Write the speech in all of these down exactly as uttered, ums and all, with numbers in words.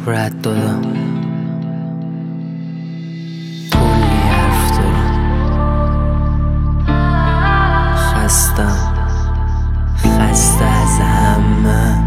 رد دادم، کلی حرف دارم، خستم، خسته از همه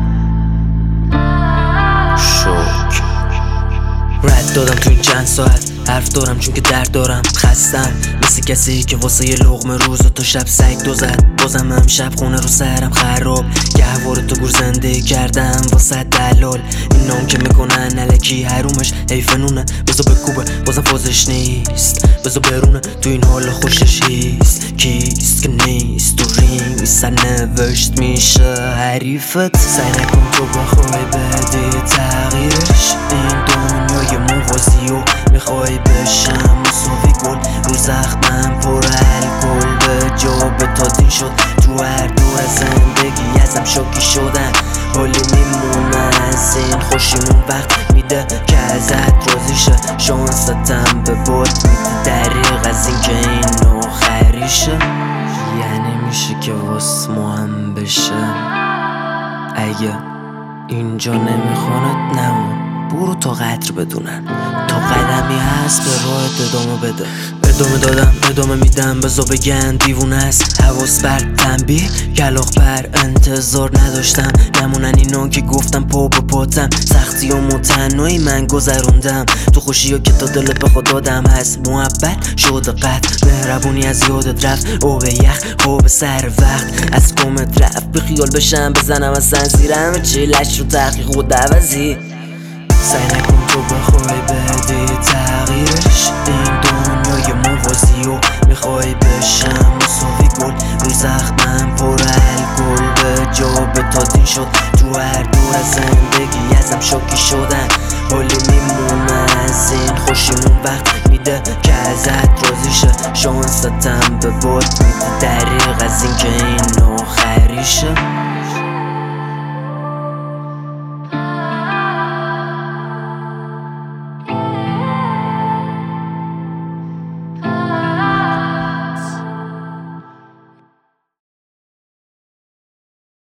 شوک. رد دادم تو این چند ساعت، حرف دارم چون که درد دارم، خستم مثل کسی که واسه یه لقمه روز و تو شب سگ دو زد. بازم هم شب خونه رو سرم خراب، گهواره تو گور زنده کردم واسه دلال. این نام که میکنن الکی حرومش حیف نونه، بزا بکوبه بازم فازش نیست، بزا برونه تو این حال خوشش هیست. کیست که نیست تو رینگ سرنوشت میشه حریفت. سعی نکن تو بخوای بدی تغییرش، این دنیای موازی و میخوای بشم مساوی گل رو زخمم پر الکل. به جا به تادین شد تو هر دور زندگی ازم شاکی شدن، حالی میمونه از این خوشیمون وقت میده که ازت راضی شه. شانستم به باد میده دریغ از این که این آخریشه، یعنی میشه که واس ما هم بشه. اگه اینجا نمیخواند نمون، برو تا قدر بدونن، تا قدمی هست به راهت ادامه بده. ادامه دادم ادامه میدم، بزا بگن دیوونه است. حواس بر تنبیه کلاغ بر انتظار نداشتم، نمونن اینا که گفتم پا به پاتم. سختی و متنوعی من گذروندم، تو خوشی ها که تا دل به خود دادم هست. محبت شده قطع، مهربونی از یادت رفت، او به یخ خوب سر وقت از کمت رفت. بی خیال بشم بزنم از سنزیرم چیلش رو تحقیق و دوزی. سعی نکن تو بخوای بدی تغییرش، این دنیای موازی و میخوای بشم مساوی گل رو زخمم پر الکل. به جا به تادین شد تو هر دور زندگی ازم شاکی شدن، حالی میمونه از این خوشیمون وقت میده که ازت راضی شه. شانستم به باد میده دریغ از این که این آخریشه.